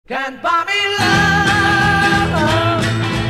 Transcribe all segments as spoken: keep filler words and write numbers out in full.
Can't buy me love,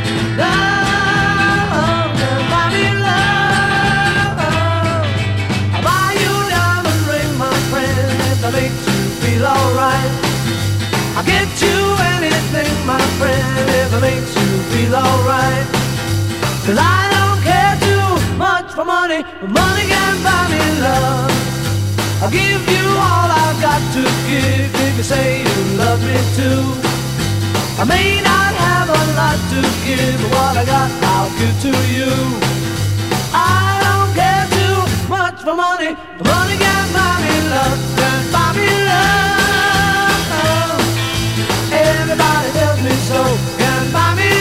love, can't buy me love. I'll buy you a diamond ring, my friend, if that makes you feel alright. I'll get you anything, my friend, if it makes you feel alright. Cause I don't care too much for money, but money can't buy me love. I'll give you all I've got to give if you say you love me too. I may not have a lot to give, but what I got I'll give to you. I don't care too much for money, but money can't buy me love, can't buy me love. Everybody tells me so, can't buy me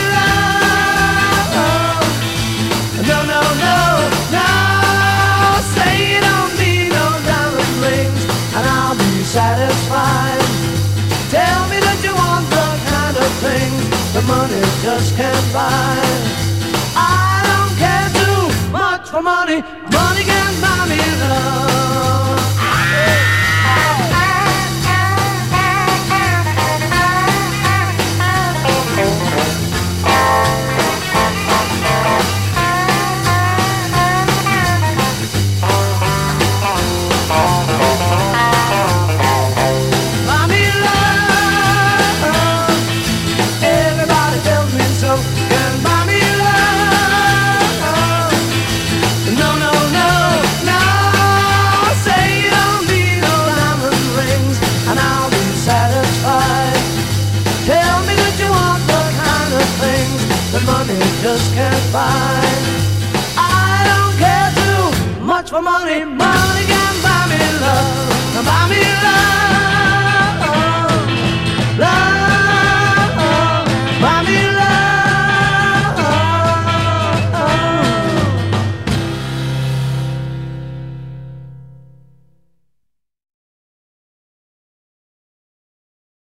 love. No, no, no, no. Say you don't need no diamond rings and I'll be satisfied. Tell me that you want the kind of things that money just can't buy. I don't care too much for money, money can't buy me love. Money just can't buy. I don't care too much for money. Money can buy me love. Buy me love.